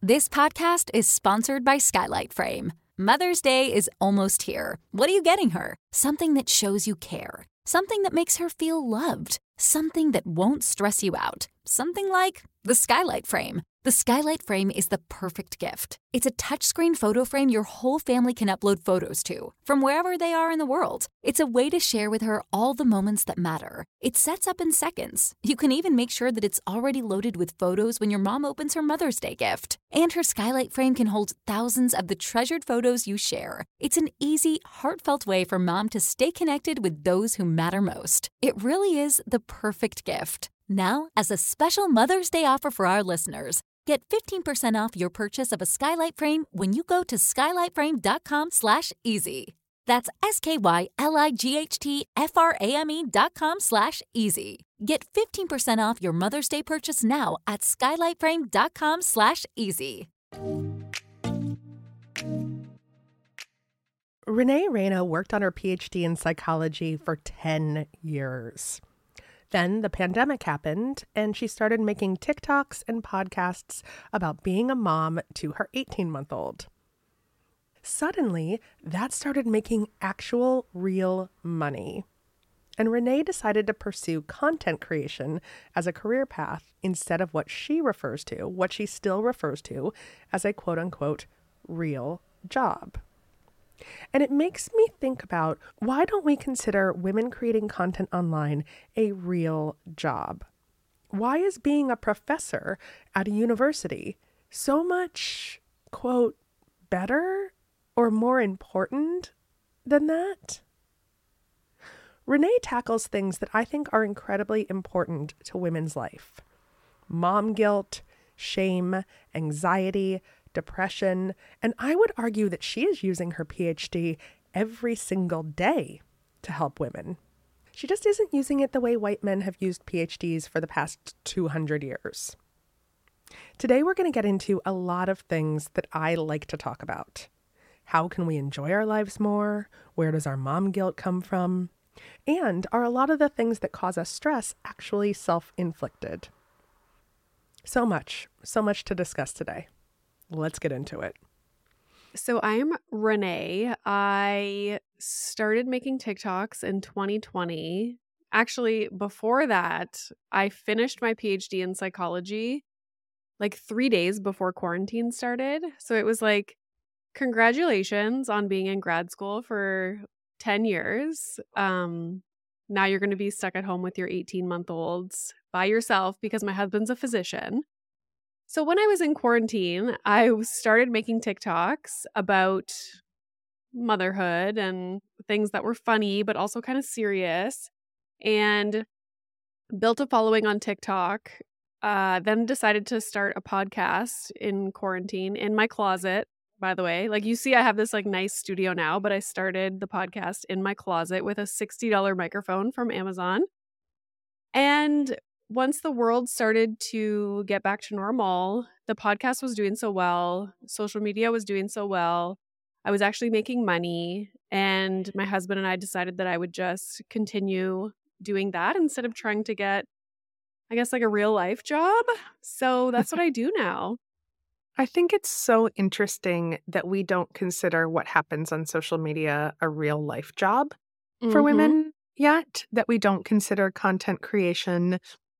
This podcast is sponsored by Skylight Frame. Mother's Day is almost here. What are you getting her? Something that shows you care. Something that makes her feel loved. Something that won't stress you out. Something like the Skylight Frame. The Skylight Frame is the perfect gift. It's a touchscreen photo frame your whole family can upload photos to, from wherever they are in the world. It's a way to share with her all the moments that matter. It sets up in seconds. You can even make sure that it's already loaded with photos when your mom opens her Mother's Day gift. And her Skylight Frame can hold thousands of the treasured photos you share. It's an easy, heartfelt way for mom to stay connected with those who matter most. It really is the perfect gift. Now, as a special Mother's Day offer for our listeners, get 15% off your purchase of a Skylight Frame when you go to skylightframe.com/easy. That's SKYLIGHTFRAME.com/easy. Get 15% off your Mother's Day purchase now at skylightframe.com/easy. Renee Reina worked on her PhD in psychology for 10 years. Then the pandemic happened, and she started making TikToks and podcasts about being a mom to her 18-month-old. Suddenly, that started making actual, real money. And Renee decided to pursue content creation as a career path instead of what she still refers to as a quote-unquote real job. And it makes me think about, why don't we consider women creating content online a real job? Why is being a professor at a university so much, quote, better or more important than that? Renee tackles things that I think are incredibly important to women's life. Mom guilt, shame, anxiety, depression, and I would argue that she is using her PhD every single day to help women. She just isn't using it the way white men have used PhDs for the past 200 years. Today, we're going to get into a lot of things that I like to talk about. How can we enjoy our lives more? Where does our mom guilt come from? And are a lot of the things that cause us stress actually self-inflicted? So much to discuss today. Let's get into it. So I'm Renee. I started making TikToks in 2020. Actually, before that, I finished my PhD in psychology like 3 days before quarantine started. So it was like, congratulations on being in grad school for 10 years. Now you're going to be stuck at home with your 18-month-olds by yourself because my husband's a physician. So when I was in quarantine, I started making TikToks about motherhood and things that were funny, but also kind of serious, and built a following on TikTok. Then decided to start a podcast in quarantine in my closet, by the way. Like, you see, I have this like nice studio now, but I started the podcast in my closet with a $60 microphone from Amazon. And once the world started to get back to normal, the podcast was doing so well. Social media was doing so well. I was actually making money. And my husband and I decided that I would just continue doing that instead of trying to get, I guess, like a real life job. So that's what I do now. I think it's so interesting that we don't consider what happens on social media a real life job for women yet, that we don't consider content creation,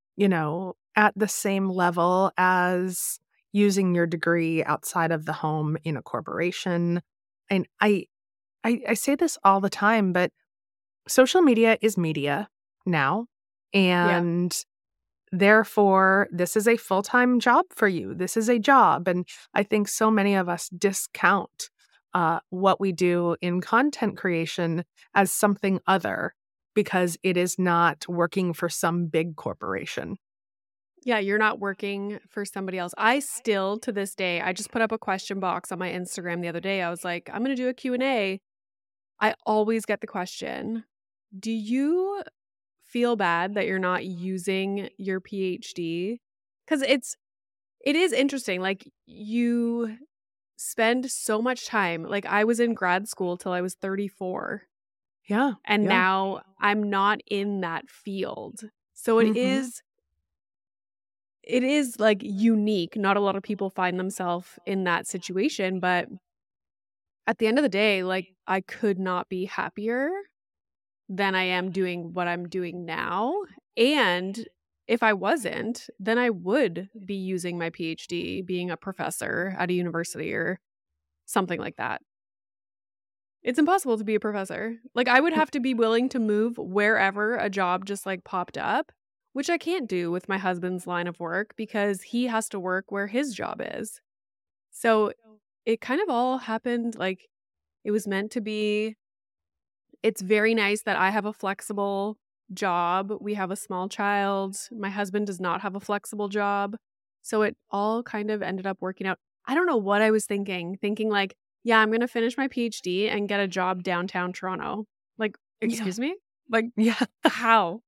at the same level as using your degree outside of the home in a corporation. And I say this all the time, but social media is media now. And therefore, this is a full-time job for you. This is a job. And I think so many of us discount what we do in content creation as something other because it is not working for some big corporation. Yeah, you're not working for somebody else. I still, to this day, I just put up a question box on my Instagram the other day. I was like, I'm going to do a Q&A. I always get the question, do you feel bad that you're not using your PhD? Because it is interesting. Like, you spend so much time. Like, I was in grad school till I was 34. Yeah. And now I'm not in that field. So it is it is like unique. Not a lot of people find themselves in that situation, but at the end of the day, like I could not be happier than I am doing what I'm doing now. And if I wasn't, then I would be using my PhD, being a professor at a university or something like that. It's impossible to be a professor. Like I would have to be willing to move wherever a job just like popped up, which I can't do with my husband's line of work because he has to work where his job is. So it kind of all happened like it was meant to be. It's very nice that I have a flexible job. We have a small child. My husband does not have a flexible job. So it all kind of ended up working out. I don't know what I was thinking like, yeah, I'm going to finish my PhD and get a job downtown Toronto. Like, excuse me? Like, Yeah. how?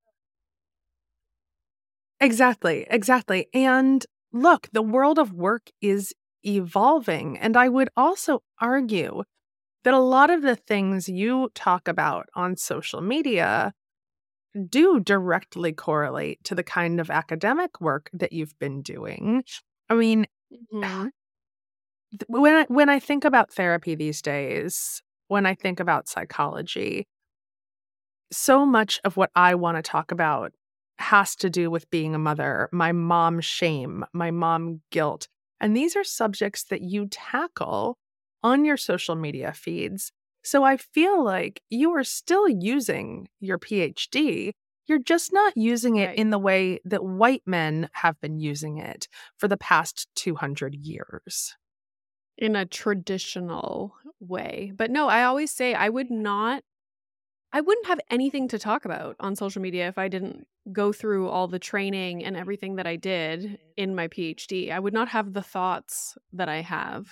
Exactly. And look, the world of work is evolving. And I would also argue that a lot of the things you talk about on social media do directly correlate to the kind of academic work that you've been doing. I mean, Mhm. when I think about therapy these days, when I think about psychology, so much of what I want to talk about has to do with being a mother, my mom shame, my mom guilt. And these are subjects that you tackle on your social media feeds. So I feel like you are still using your PhD. You're just not using it Right. in the way that white men have been using it for the past 200 years. In a traditional way. But no, I always say I wouldn't have anything to talk about on social media if I didn't go through all the training and everything that I did in my PhD. I would not have the thoughts that I have.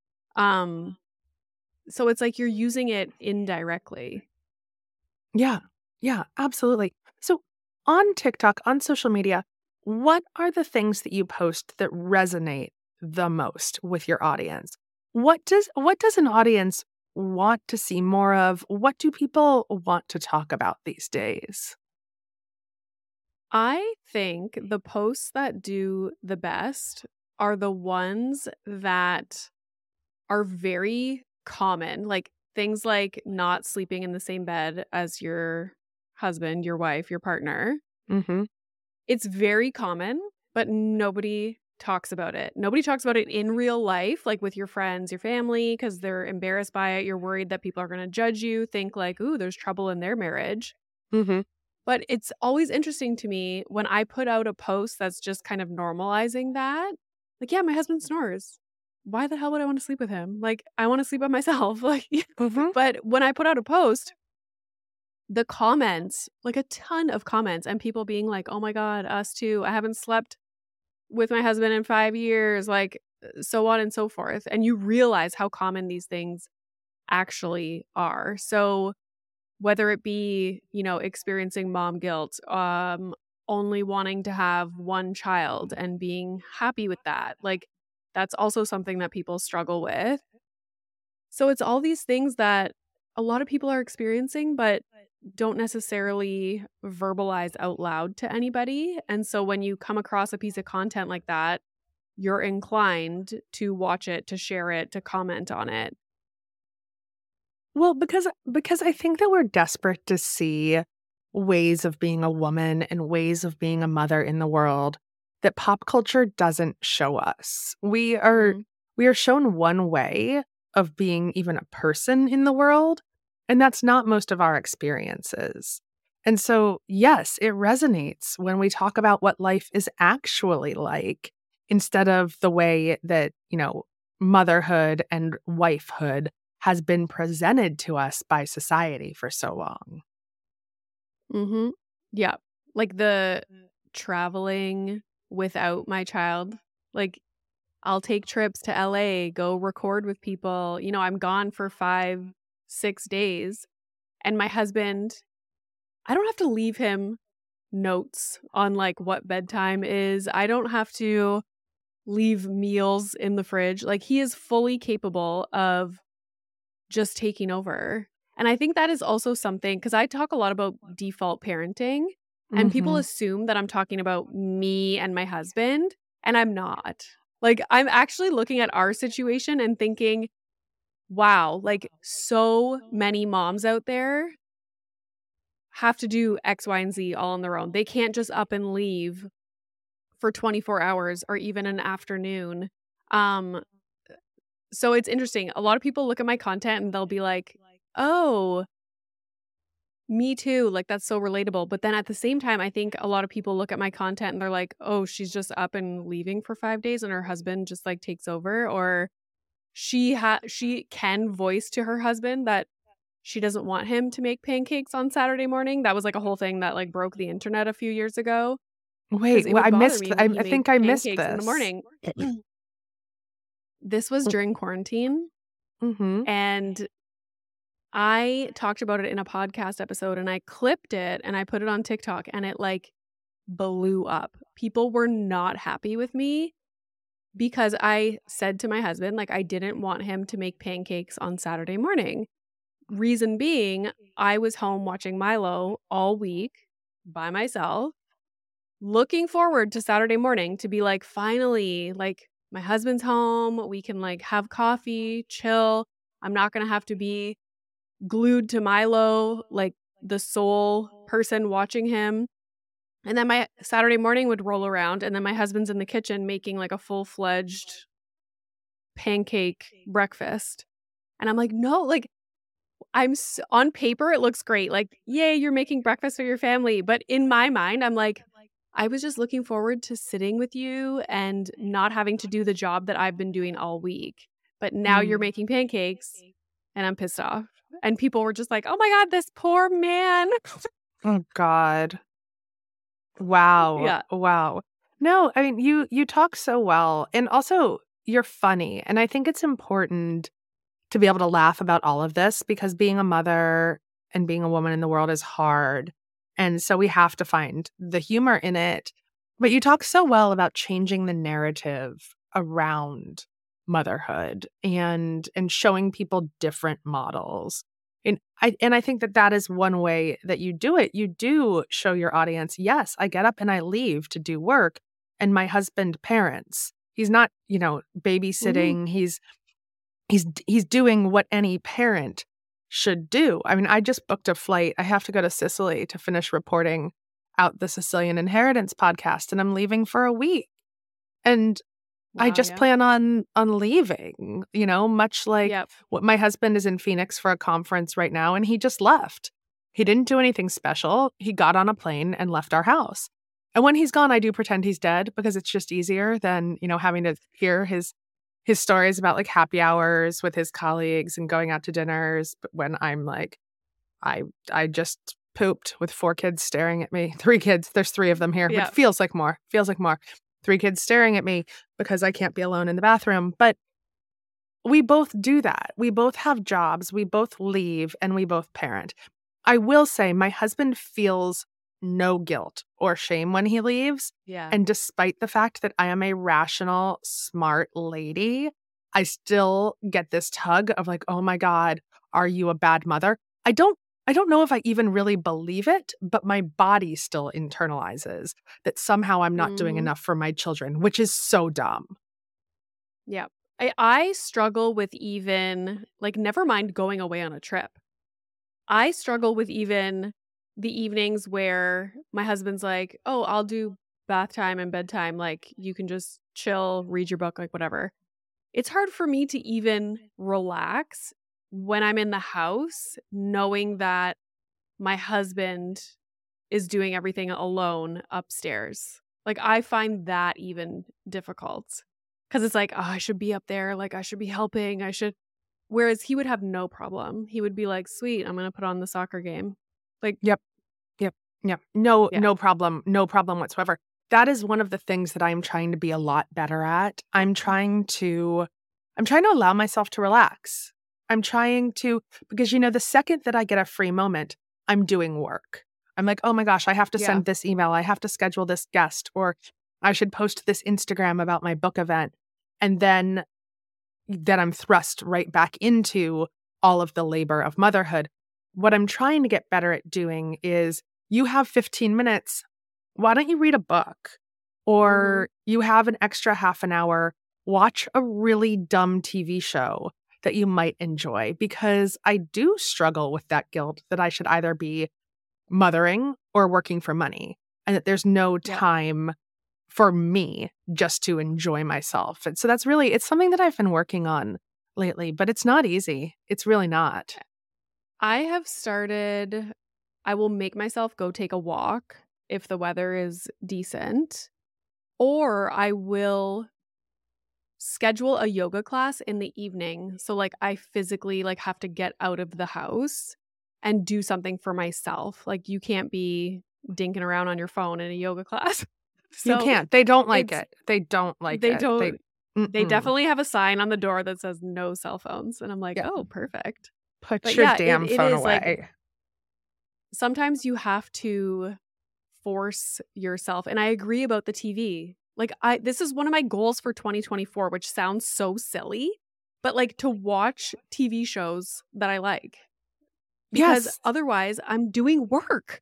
So it's like you're using it indirectly. Yeah, absolutely. So on TikTok, on social media, what are the things that you post that resonate the most with your audience? What does an audience want to see more of? What do people want to talk about these days? I think the posts that do the best are the ones that are very common, like things like not sleeping in the same bed as your husband, your wife, your partner. Mm-hmm. It's very common, but nobody talks about it. Nobody talks about it in real life, like with your friends, your family, because they're embarrassed by it. You're worried that people are going to judge you, think like, ooh, there's trouble in their marriage. Mm-hmm. But it's always interesting to me when I put out a post that's just kind of normalizing that. Like, yeah, my husband snores. Why the hell would I want to sleep with him? Like, I want to sleep by myself. Like, Mm-hmm. but when I put out a post, the comments, like a ton of comments, and people being like, oh my God, us too. I haven't slept with my husband in 5 years, like, so on and so forth. And you realize how common these things actually are. So, whether it be, experiencing mom guilt, only wanting to have one child and being happy with that. Like that's also something that people struggle with. So it's all these things that a lot of people are experiencing, but don't necessarily verbalize out loud to anybody. And so when you come across a piece of content like that, you're inclined to watch it, to share it, to comment on it. Well, because I think that we're desperate to see ways of being a woman and ways of being a mother in the world that pop culture doesn't show us. We are shown one way of being even a person in the world, and that's not most of our experiences. And so, yes, it resonates when we talk about what life is actually like instead of the way that, motherhood and wifehood has been presented to us by society for so long. Mm-hmm. Yeah. Like the traveling without my child. Like I'll take trips to LA, go record with people. I'm gone for 5-6 days. And my husband, I don't have to leave him notes on like what bedtime is. I don't have to leave meals in the fridge. Like he is fully capable of just taking over. And I think that is also something, because I talk a lot about default parenting. And people assume that I'm talking about me and my husband, and I'm not. Like, I'm actually looking at our situation and thinking, wow, like so many moms out there have to do X, Y, and Z all on their own. They can't just up and leave for 24 hours or even an afternoon. So it's interesting. A lot of people look at my content and they'll be like, oh, me too. Like, that's so relatable. But then at the same time, I think a lot of people look at my content and they're like, oh, she's just up and leaving for 5 days and her husband just like takes over. Or she can voice to her husband that she doesn't want him to make pancakes on Saturday morning. That was like a whole thing that like broke the internet a few years ago. Wait, well, I missed. I think I missed this. In the morning. This was during quarantine. And I talked about it in a podcast episode and I clipped it and I put it on TikTok and it like blew up. People were not happy with me because I said to my husband, like, I didn't want him to make pancakes on Saturday morning. Reason being, I was home watching Milo all week by myself, looking forward to Saturday morning to be like, finally, like, my husband's home. We can like have coffee, chill. I'm not going to have to be glued to Milo, like the sole person watching him. And then my Saturday morning would roll around and then my husband's in the kitchen making like a full-fledged pancake breakfast. And I'm like, no, like on paper, it looks great. Like, yay, you're making breakfast for your family. But in my mind, I'm like, I was just looking forward to sitting with you and not having to do the job that I've been doing all week. But now you're making pancakes and I'm pissed off. And people were just like, oh my God, this poor man. Oh God. Wow. Yeah. Wow. No, I mean, you talk so well. And also you're funny. And I think it's important to be able to laugh about all of this because being a mother and being a woman in the world is hard. And so we have to find the humor in it. But you talk so well about changing the narrative around motherhood and showing people different models. And I think that is one way that you do it. You do show your audience, yes, I get up and I leave to do work and my husband parents. He's not, babysitting. He's doing what any parent should do. I mean, I just booked a flight. I have to go to Sicily to finish reporting out the Sicilian Inheritance podcast, and I'm leaving for a week. And I just plan on leaving, much like what my husband is in Phoenix for a conference right now, and he just left. He didn't do anything special. He got on a plane and left our house. And when he's gone, I do pretend he's dead because it's just easier than, having to hear his stories about like happy hours with his colleagues and going out to dinners. But when I'm like, I just pooped with 4 kids staring at me. 3 kids. There's 3 of them here. It feels like more. 3 kids staring at me because I can't be alone in the bathroom. But we both do that. We both have jobs. We both leave and we both parent. I will say my husband feels no guilt or shame when he leaves. Yeah. And despite the fact that I am a rational, smart lady, I still get this tug of like, oh my God, are you a bad mother? I don't know if I even really believe it, but my body still internalizes that somehow I'm not doing enough for my children, which is so dumb. Yeah. I struggle with even, like, never mind going away on a trip. I struggle with even the evenings where my husband's like, oh, I'll do bath time and bedtime. Like, you can just chill, read your book, like whatever. It's hard for me to even relax when I'm in the house, knowing that my husband is doing everything alone upstairs. Like, I find that even difficult because it's like, oh, I should be up there. Like, I should be helping. Whereas he would have no problem. He would be like, sweet, I'm going to put on the soccer game. Like, Yep. No problem. No problem whatsoever. That is one of the things that I'm trying to be a lot better at. I'm trying to allow myself to relax. I'm trying to, because, the second that I get a free moment, I'm doing work. I'm like, oh my gosh, I have to send this email. I have to schedule this guest, or I should post this Instagram about my book event. And then I'm thrust right back into all of the labor of motherhood. What I'm trying to get better at doing is you have 15 minutes. Why don't you read a book? Or you have an extra half an hour, watch a really dumb TV show that you might enjoy. Because I do struggle with that guilt that I should either be mothering or working for money, and that there's no time for me just to enjoy myself. And so it's something that I've been working on lately, but it's not easy. It's really not. I will make myself go take a walk if the weather is decent, or I will schedule a yoga class in the evening. So like I physically like have to get out of the house and do something for myself. Like you can't be dinking around on your phone in a yoga class. So you can't. They don't like it. They don't like it. They definitely have a sign on the door that says no cell phones. And I'm like, oh, perfect. Put your damn phone away. Like, sometimes you have to force yourself. And I agree about the TV. Like this is one of my goals for 2024, which sounds so silly, but like to watch TV shows that I like. Because otherwise I'm doing work.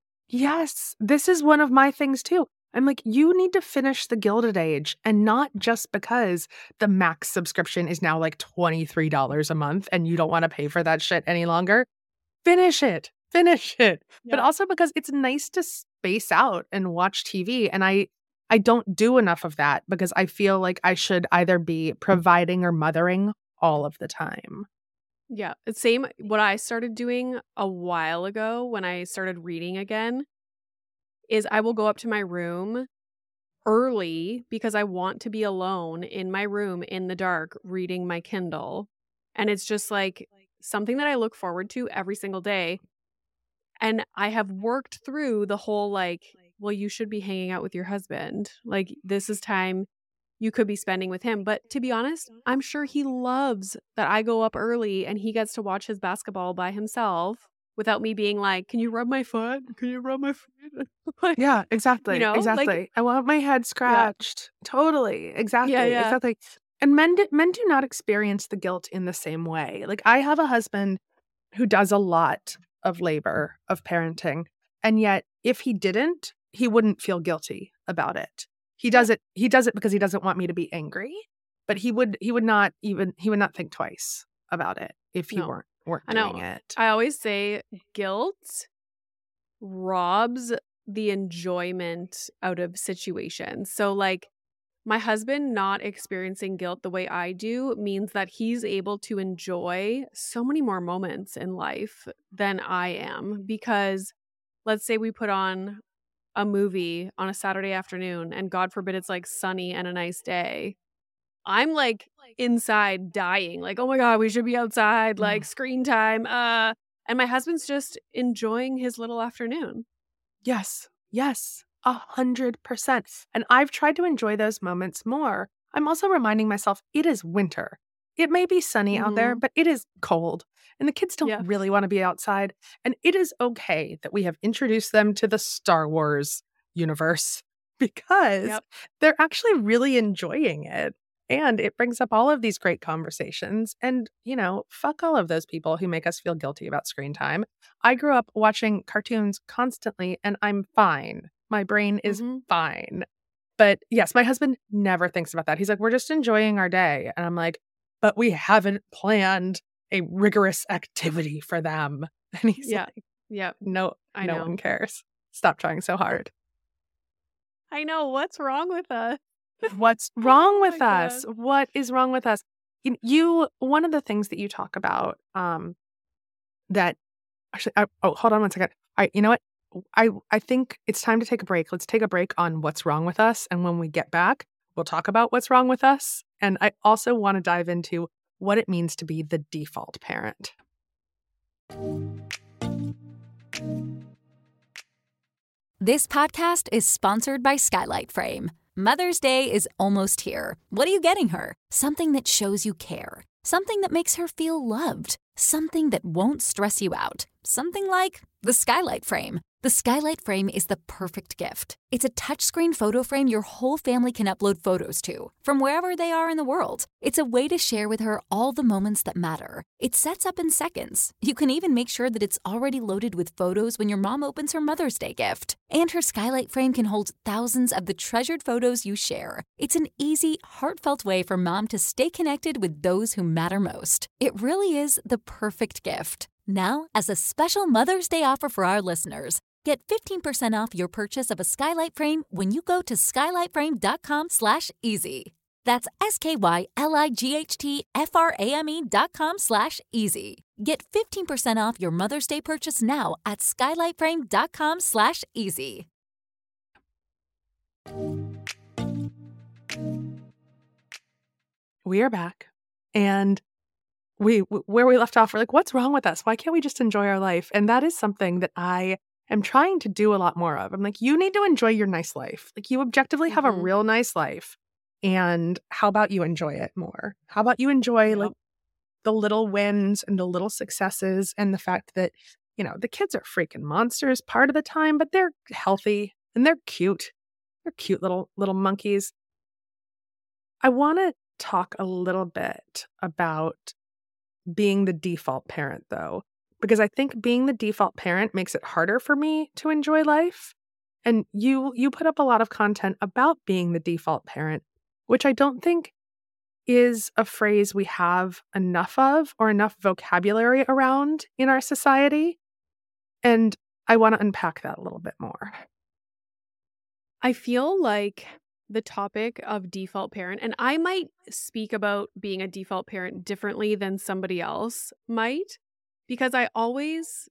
Yes. This is one of my things too. I'm like, you need to finish The Gilded Age, and not just because the Max subscription is now like $23 a month and you don't want to pay for that shit any longer. Finish it. Yeah. But also because it's nice to space out and watch TV. And I don't do enough of that because I feel like I should either be providing or mothering all of the time. Yeah. It's same what I started doing a while ago when I started reading again is I will go up to my room early because I want to be alone in my room in the dark reading my Kindle. And it's just like something that I look forward to every single day. And I have worked through the whole like, well, you should be hanging out with your husband. Like this is time you could be spending with him. But to be honest, I'm sure he loves that I go up early and he gets to watch his basketball by himself without me being like, can you rub my foot? Can you rub my foot? Like, yeah, exactly. You know, exactly. like, I want my head scratched. Yeah. Totally. Exactly. Yeah. Exactly. And men do not experience the guilt in the same way. Like I have a husband who does a lot of labor of parenting. And yet if he didn't, he wouldn't feel guilty about it. He does it because he doesn't want me to be angry, but he would not think twice about it if he weren't doing it. I always say guilt robs the enjoyment out of situations. So like my husband not experiencing guilt the way I do means that he's able to enjoy so many more moments in life than I am, because let's say we put on a movie on a Saturday afternoon and God forbid it's like sunny and a nice day. I'm like inside dying, like, oh my God, we should be outside, like screen time. And my husband's just enjoying his little afternoon. Yes. 100%. And I've tried to enjoy those moments more. I'm also reminding myself it is winter. It may be sunny out there, but it is cold. And the kids don't really want to be outside. And it is okay that we have introduced them to the Star Wars universe because they're actually really enjoying it. And it brings up all of these great conversations. And, you know, fuck all of those people who make us feel guilty about screen time. I grew up watching cartoons constantly and I'm fine. My brain is fine. But yes, my husband never thinks about that. He's like, we're just enjoying our day. And I'm like, but we haven't planned a rigorous activity for them. And he's like, no one cares. Stop trying so hard. I know. What's wrong with us? What's wrong with us? God. What is wrong with us? One of the things that you talk about, that actually, hold on one second. All right, you know what? I think it's time to take a break. Let's take a break on what's wrong with us. And when we get back, we'll talk about what's wrong with us. And I also want to dive into what it means to be the default parent. This podcast is sponsored by Skylight Frame. Mother's Day is almost here. What are you getting her? Something that shows you care. Something that makes her feel loved. Something that won't stress you out. Something like the Skylight Frame. The Skylight Frame is the perfect gift. It's a touchscreen photo frame your whole family can upload photos to, from wherever they are in the world. It's a way to share with her all the moments that matter. It sets up in seconds. You can even make sure that it's already loaded with photos when your mom opens her Mother's Day gift. And her Skylight Frame can hold thousands of the treasured photos you share. It's an easy, heartfelt way for mom to stay connected with those who matter most. It really is the perfect gift. Now, as a special Mother's Day offer for our listeners, get 15% off your purchase of a Skylight Frame when you go to skylightframe.com/easy. That's SKYLIGHTFRAME.com/easy. Get 15% off your Mother's Day purchase now at skylightframe.com/easy. We are back. And where we left off, we're like, what's wrong with us? Why can't we just enjoy our life? And that is something that I am trying to do a lot more of. I'm like, you need to enjoy your nice life. Like, you objectively have a real nice life. And how about you enjoy it more? How about you enjoy like the little wins and the little successes and the fact that, you know, the kids are freaking monsters part of the time, but they're healthy and they're cute. They're cute little monkeys. I want to talk a little bit about being the default parent, though, because I think being the default parent makes it harder for me to enjoy life. And you put up a lot of content about being the default parent, which I don't think is a phrase we have enough of or enough vocabulary around in our society. And I want to unpack that a little bit more. I feel like the topic of default parent, and I might speak about being a default parent differently than somebody else might, because I always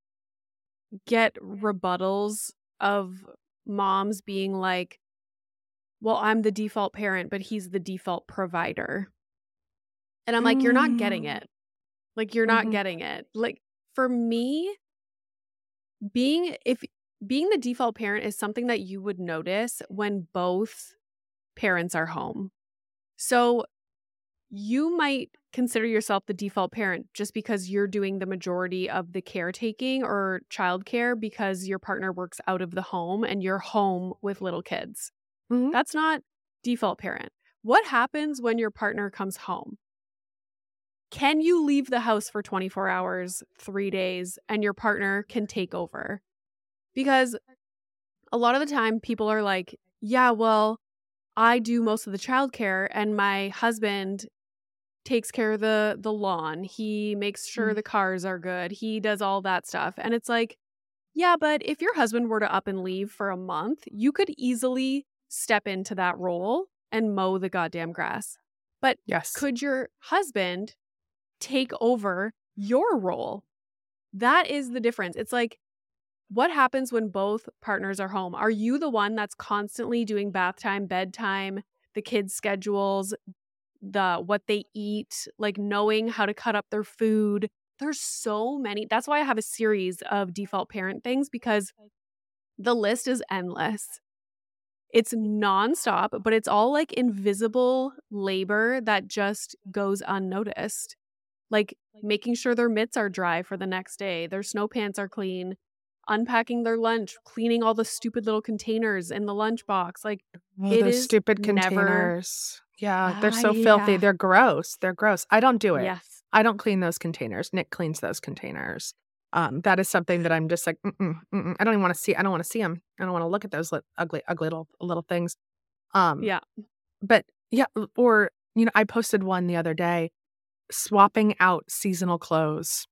get rebuttals of moms being like, well, I'm the default parent, but he's the default provider. And I'm like, you're not getting it. Like, you're not getting it. Like, for me, being the default parent is something that you would notice when both parents are home. So you might consider yourself the default parent just because you're doing the majority of the caretaking or childcare because your partner works out of the home and you're home with little kids. Mm-hmm. That's not default parent. What happens when your partner comes home? Can you leave the house for 24 hours, 3 days, and your partner can take over? Because a lot of the time people are like, yeah, well, I do most of the childcare and my husband takes care of the lawn. He makes sure the cars are good. He does all that stuff. And it's like, yeah, but if your husband were to up and leave for a month, you could easily step into that role and mow the goddamn grass. But yes, could your husband take over your role? That is the difference. It's like, what happens when both partners are home? Are you the one that's constantly doing bath time, bedtime, the kids' schedules, what they eat, like knowing how to cut up their food? There's so many. That's why I have a series of default parent things, because the list is endless. It's nonstop, but it's all like invisible labor that just goes unnoticed. Like making sure their mitts are dry for the next day, their snow pants are clean, unpacking their lunch, cleaning all the stupid little containers in the lunchbox. Like, those stupid containers. Yeah, they're so filthy. They're gross. They're gross. I don't do it. Yes. I don't clean those containers. Nick cleans those containers. That is something that I'm just like, I don't even want to see. I don't want to see them. I don't want to look at those ugly little things. But yeah, or, you know, I posted one the other day, swapping out seasonal clothes.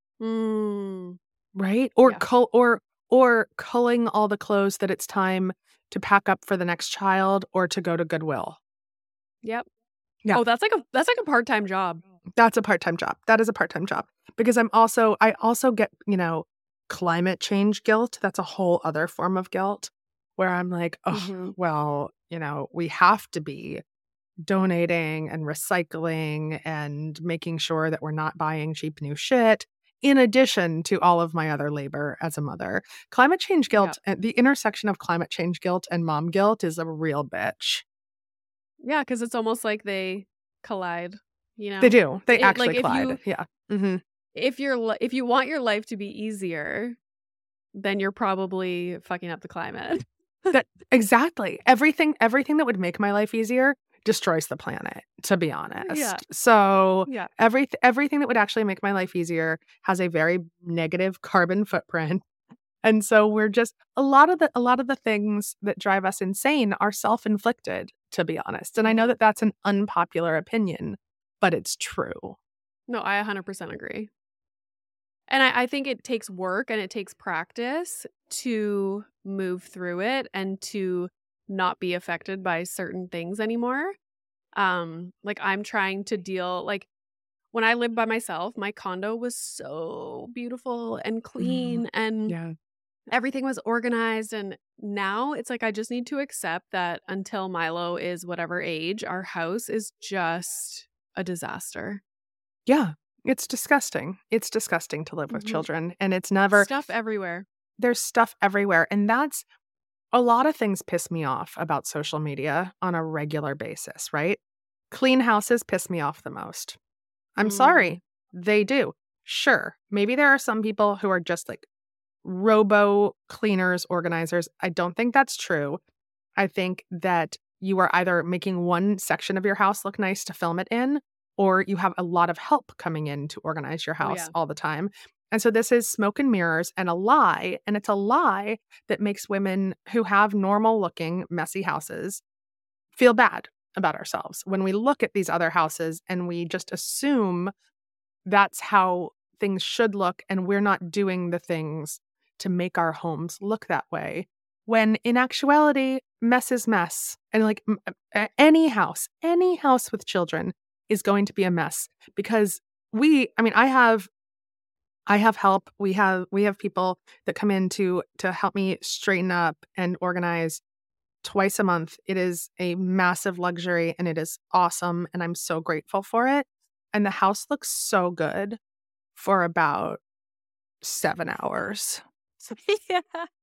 Right? Or or culling all the clothes that it's time to pack up for the next child or to go to Goodwill. Yep. Yeah. Oh, that's like a part-time job. That's a part-time job. That is a part-time job. Because I also get, you know, climate change guilt. That's a whole other form of guilt where I'm like, well, you know, we have to be donating and recycling and making sure that we're not buying cheap new shit, in addition to all of my other labor as a mother. Climate change guilt, the intersection of climate change guilt and mom guilt is a real bitch. Yeah, because it's almost like they collide. you know? They do. They It, actually like if collide. you Yeah. Mm-hmm. if if you want your life to be easier, then you're probably fucking up the climate. Exactly. Everything that would make my life easier destroys the planet, to be honest. Yeah. So Yeah. everything that would actually make my life easier has a very negative carbon footprint. And so we're just a lot of the things that drive us insane are self-inflicted, to be honest. And I know that that's an unpopular opinion, but it's true. No, I 100% agree. And I think it takes work and it takes practice to move through it and to not be affected by certain things anymore. Like I'm trying to deal, like when I lived by myself, my condo was so beautiful and clean and Yeah. everything was organized. And now it's like I just need to accept that until Milo is whatever age, our house is just a disaster. Yeah. It's disgusting. It's disgusting to live with Mhm. children. And it's never Stuff everywhere. there's stuff everywhere. And that's a lot of things piss me off about social media on a regular basis, right? Clean houses piss me off the most. I'm sorry. They do. Sure. Maybe there are some people who are just like robo cleaners, organizers. I don't think that's true. I think that you are either making one section of your house look nice to film it in, or you have a lot of help coming in to organize your house yeah. all the time. And so this is smoke and mirrors and a lie. And it's a lie that makes women who have normal looking, messy houses feel bad about ourselves when we look at these other houses and we just assume that's how things should look. And we're not doing the things to make our homes look that way. When in actuality, mess is mess. And like any house with children is going to be a mess because I have help. We have people that come in to help me straighten up and organize twice a month. It is a massive luxury and it is awesome. And I'm so grateful for it. And the house looks so good for about 7 hours. Yeah.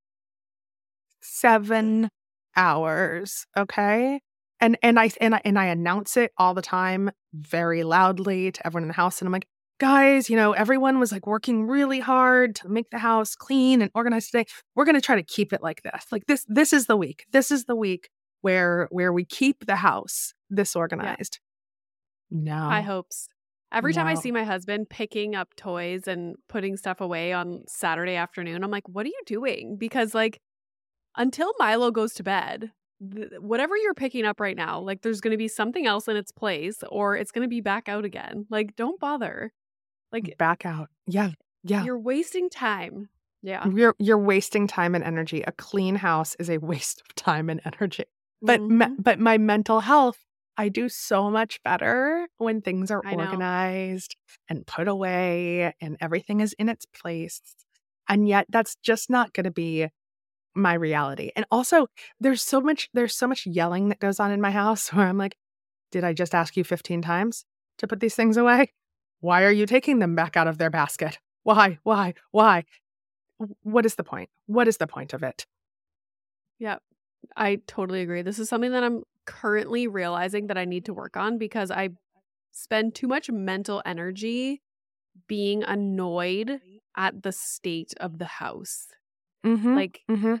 7 hours. Okay. And I announce it all the time very loudly to everyone in the house. And I'm like, guys, everyone was like working really hard to make the house clean and organized today. We're going to try to keep it like this. Like this is the week. This is the week where we keep the house this organized. Yeah. No. High hopes. Every time I No. see my husband picking up toys and putting stuff away on Saturday afternoon, I'm like, what are you doing? Because like until Milo goes to bed, whatever you're picking up right now, like there's going to be something else in its place or it's going to be back out again. Like don't bother. Like back out. Yeah. Yeah. you're wasting time. Yeah. You're wasting time and energy. A clean house is a waste of time and energy. But Mhm. but my mental health, I do so much better when things are I know. organized and put away and everything is in its place. And yet that's just not going to be my reality. And also, there's so much yelling that goes on in my house where I'm like, did I just ask you 15 times to put these things away? Why are you taking them back out of their basket? Why? What is the point? What is the point of it? Yeah, I totally agree. This is something that I'm currently realizing that I need to work on because I spend too much mental energy being annoyed at the state of the house. Mm-hmm. Like Mm-hmm.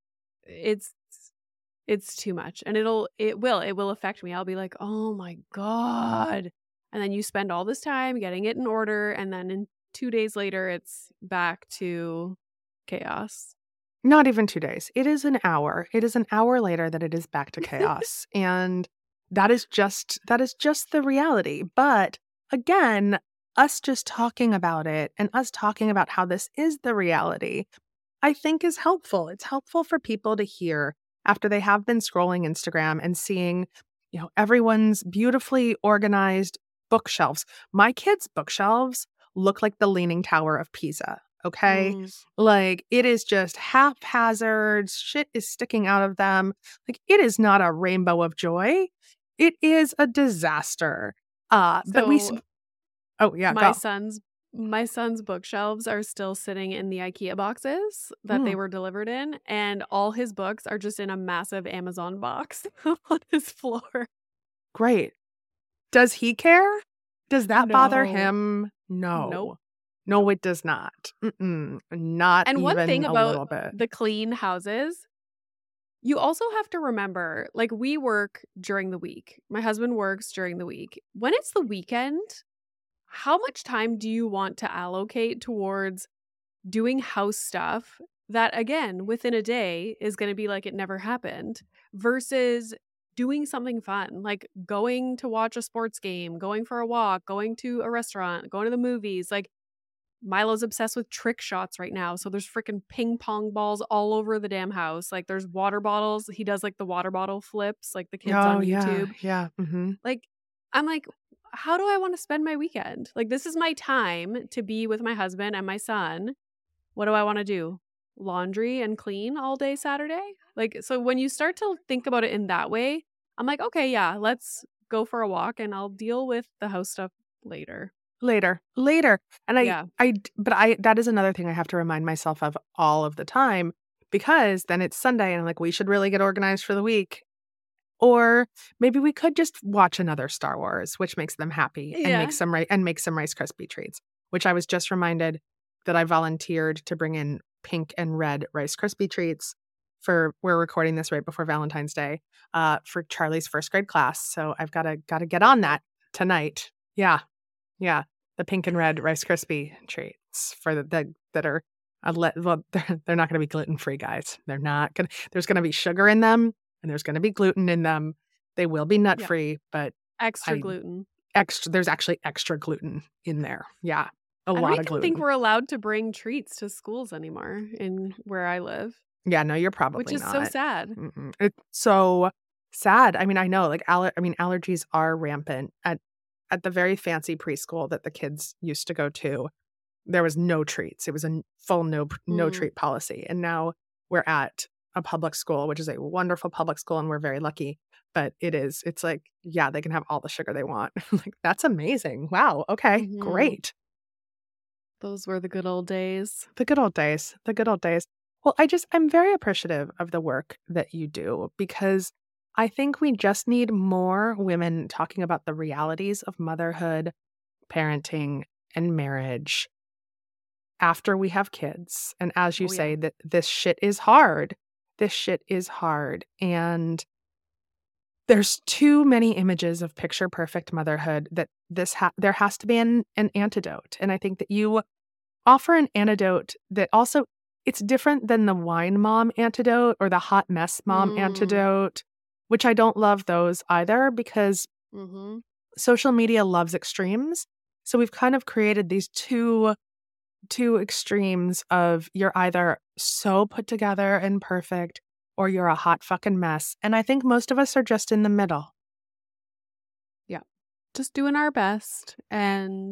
it's too much. And it will affect me. I'll be like, "Oh my God." And then you spend all this time getting it in order and then in 2 days later it's back to chaos. Not even 2 days. It is an hour. It is an hour later that it is back to chaos. And that is just the reality. But again, us just talking about it and us talking about how this is the reality, I think is helpful. It's helpful for people to hear after they have been scrolling Instagram and seeing, everyone's beautifully organized bookshelves. My kids' bookshelves look like the Leaning Tower of Pisa. Okay. Like it is just haphazard. Shit is sticking out of them. Like it is not a rainbow of joy. It is a disaster. Oh yeah. My son's bookshelves are still sitting in the IKEA boxes that they were delivered in, and all his books are just in a massive Amazon box on his floor. Great. Does he care? Does that bother No. him? No. Nope. No, it does not. Not And one thing even a little about bit. the clean houses, you also have to remember, like, we work during the week. My husband works during the week. When it's the weekend, how much time do you want to allocate towards doing house stuff that, again, within a day is going to be like it never happened, versus doing something fun, like going to watch a sports game, going for a walk, going to a restaurant, going to the movies. Like, Milo's obsessed with trick shots right now. So there's freaking ping pong balls all over the damn house. Like, there's water bottles. He does like the water bottle flips, like the kids on YouTube. Yeah. Like, I'm like, how do I want to spend my weekend? Like, this is my time to be with my husband and my son. What do I want to do? Laundry and clean all day Saturday? Like, so when you start to think about it in that way, I'm like, okay, yeah, let's go for a walk and I'll deal with the house stuff later. Later. And that is another thing I have to remind myself of all of the time, because then it's Sunday and I'm like, we should really get organized for the week. Or maybe we could just watch another Star Wars, which makes them happy, and make some Rice Krispie treats, which I was just reminded that I volunteered to bring in pink and red Rice Krispie treats we're recording this right before Valentine's Day, for Charlie's first grade class. So I've got to get on that tonight. Yeah. The pink and red Rice Krispie treats for that are they're not going to be gluten-free, guys. They're not going to. There's going to be sugar in them and there's going to be gluten in them. They will be nut-free, but gluten. There's actually extra gluten in there. Yeah. A lot of gluten. I don't even think we're allowed to bring treats to schools anymore in where I live. Yeah, no, you're probably not. Which is not. so sad. It's so sad. I mean, I know, like, allergies are rampant at the very fancy preschool that the kids used to go to. There was no treats. It was a full no treat policy. And now we're at a public school, which is a wonderful public school, and we're very lucky. But it's like, yeah, they can have all the sugar they want. Like, that's amazing. Wow. Okay, great. Those were the good old days. The good old days. Well, I'm very appreciative of the work that you do, because I think we just need more women talking about the realities of motherhood, parenting, and marriage after we have kids. And as you say, that this shit is hard. And there's too many images of picture perfect motherhood that there has to be an antidote. And I think that you offer an antidote that also, it's different than the wine mom antidote or the hot mess mom antidote, which I don't love those either, because social media loves extremes. So we've kind of created these two extremes of, you're either so put together and perfect or you're a hot fucking mess. And I think most of us are just in the middle. Yeah. Just doing our best. And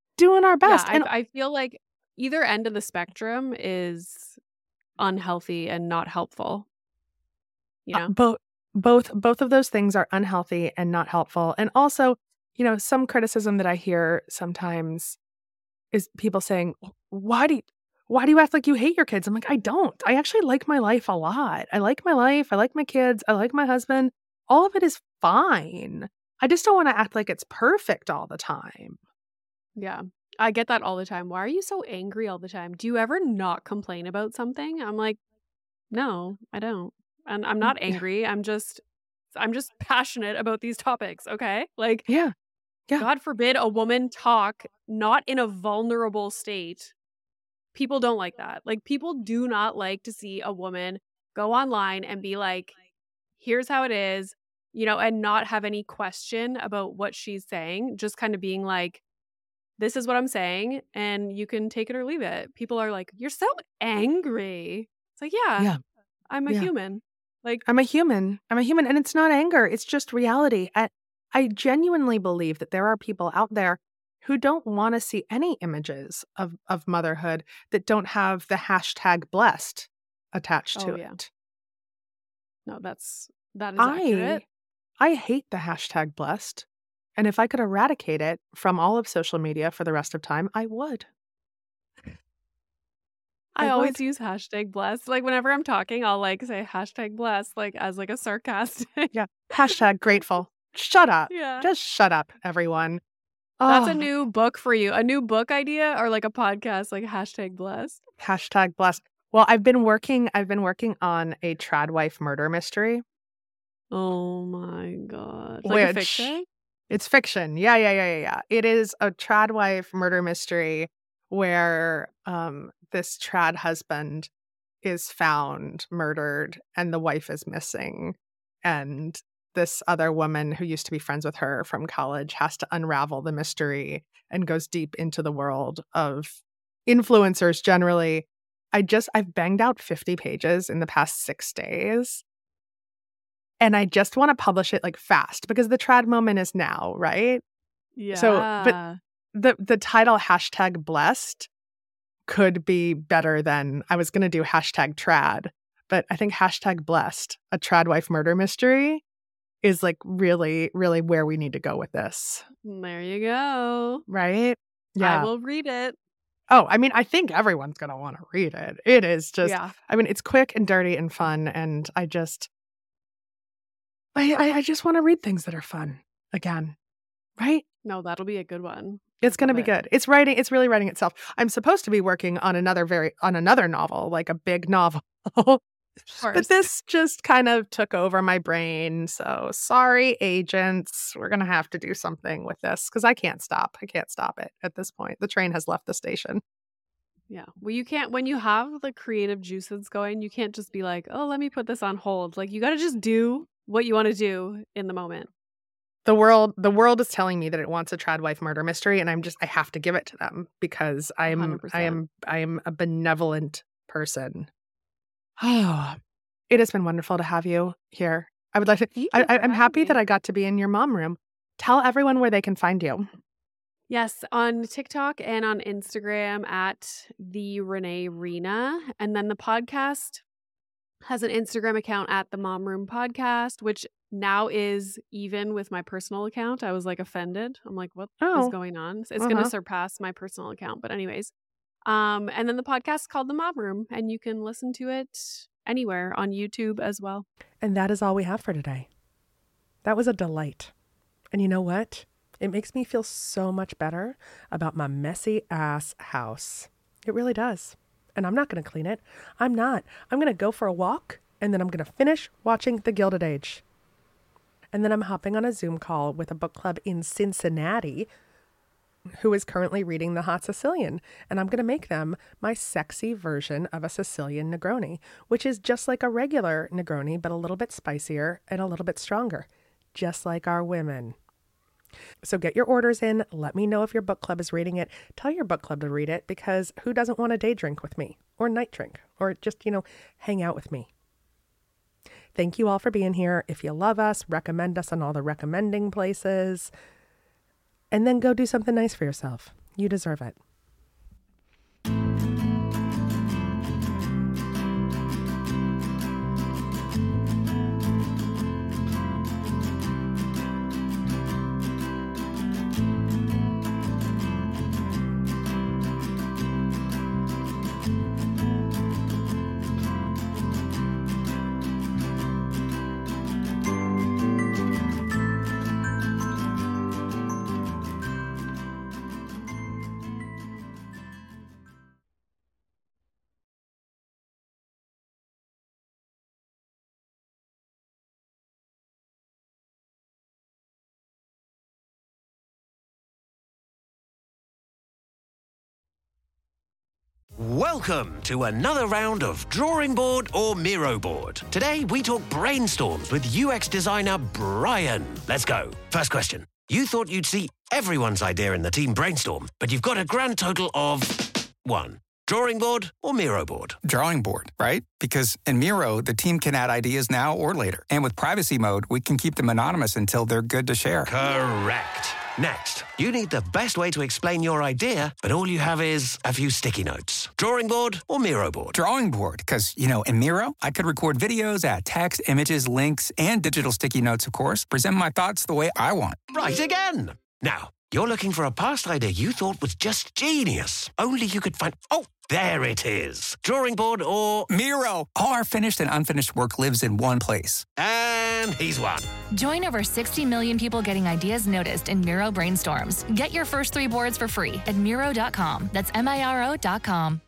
I feel like either end of the spectrum is unhealthy and not helpful. You know? Both of those things are unhealthy and not helpful. And also, some criticism that I hear sometimes is people saying, why do you act like you hate your kids? I'm like, I don't. I actually like my life a lot. I like my life. I like my kids. I like my husband. All of it is fine. I just don't want to act like it's perfect all the time. Yeah. I get that all the time. Why are you so angry all the time? Do you ever not complain about something? I'm like, no, I don't. And I'm not angry. I'm just passionate about these topics, okay? Like, yeah. God forbid a woman talk not in a vulnerable state. People don't like that. Like, people do not like to see a woman go online and be like, here's how it is, and not have any question about what she's saying. Just kind of being like, this is what I'm saying, and you can take it or leave it. People are like, you're so angry. It's like, yeah. I'm a human. Like, I'm a human, and it's not anger. It's just reality. I genuinely believe that there are people out there who don't want to see any images of motherhood that don't have the hashtag blessed attached to it. No, that is accurate. I hate the hashtag blessed. And if I could eradicate it from all of social media for the rest of time, I would. I always use hashtag blessed. Like, whenever I'm talking, I'll say hashtag blessed, as a sarcastic. Yeah. Hashtag grateful. Shut up. Yeah. Just shut up, everyone. That's a new book for you. A new book idea or like a podcast, like #blessed. #blessed. Well, I've been working on a trad wife murder mystery. Oh my God. Like a fiction? It's fiction. Yeah. It is a trad wife murder mystery where this trad husband is found murdered and the wife is missing. And this other woman who used to be friends with her from college has to unravel the mystery and goes deep into the world of influencers generally. I've banged out 50 pages in the past 6 days. And I just want to publish it like fast because the trad moment is now, right? Yeah. So, but the title #blessed could be better than I was going to do #trad, but I think #blessed, a trad wife murder mystery, is like really, really where we need to go with this. There you go. Right? Yeah. I will read it. Oh, I mean, I think everyone's going to want to read it. It is just, I mean, it's quick and dirty and fun. And I just want to read things that are fun again. Right? No, that'll be a good one. It's going to be good. It's really writing itself. I'm supposed to be working on another novel, like a big novel. But this just kind of took over my brain. So sorry, agents. We're going to have to do something with this because I can't stop. I can't stop it at this point. The train has left the station. Yeah. Well, you can't, when you have the creative juices going, you can't just be like, oh, let me put this on hold. Like, you got to just do what you want to do in the moment. The world is telling me that it wants a trad wife murder mystery, and I have to give it to them because I am a benevolent person. Oh, it has been wonderful to have you here. I would like to. I'm happy that I got to be in your mom room. Tell everyone where they can find you. Yes, on TikTok and on Instagram at the Renee Reina, and then the podcast has an Instagram account at the Mom Room Podcast, which now is even with my personal account. I was like offended. I'm like, what is going on? It's going to surpass my personal account. But anyways, and then the podcast is called The Mom Room, and you can listen to it anywhere on YouTube as well. And that is all we have for today. That was a delight. And you know what? It makes me feel so much better about my messy ass house. It really does. And I'm not going to clean it. I'm not. I'm going to go for a walk, and then I'm going to finish watching The Gilded Age. And then I'm hopping on a Zoom call with a book club in Cincinnati who is currently reading The Hot Sicilian. And I'm going to make them my sexy version of a Sicilian Negroni, which is just like a regular Negroni, but a little bit spicier and a little bit stronger, just like our women. So get your orders in. Let me know if your book club is reading it. Tell your book club to read it, because who doesn't want a day drink with me or night drink or just, hang out with me? Thank you all for being here. If you love us, recommend us on all the recommending places, and then go do something nice for yourself. You deserve it. Welcome to another round of Drawing Board or Miro Board. Today we talk brainstorms with UX designer Brian. Let's go. First question. You thought you'd see everyone's idea in the team brainstorm, but you've got a grand total of 1. Drawing board or Miro board? Drawing board, right? Because in Miro, the team can add ideas now or later. And with privacy mode, we can keep them anonymous until they're good to share. Correct. Next, you need the best way to explain your idea, but all you have is a few sticky notes. Drawing board or Miro board? Drawing board, because, in Miro, I could record videos, add text, images, links, and digital sticky notes, of course, present my thoughts the way I want. Right again. Now, You're looking for a past idea you thought was just genius. Only you could find... Oh, there it is. Drawing board or... Miro! All our finished and unfinished work lives in one place. And he's won. Join over 60 million people getting ideas noticed in Miro Brainstorms. Get your first 3 boards for free at Miro.com. That's Miro.com.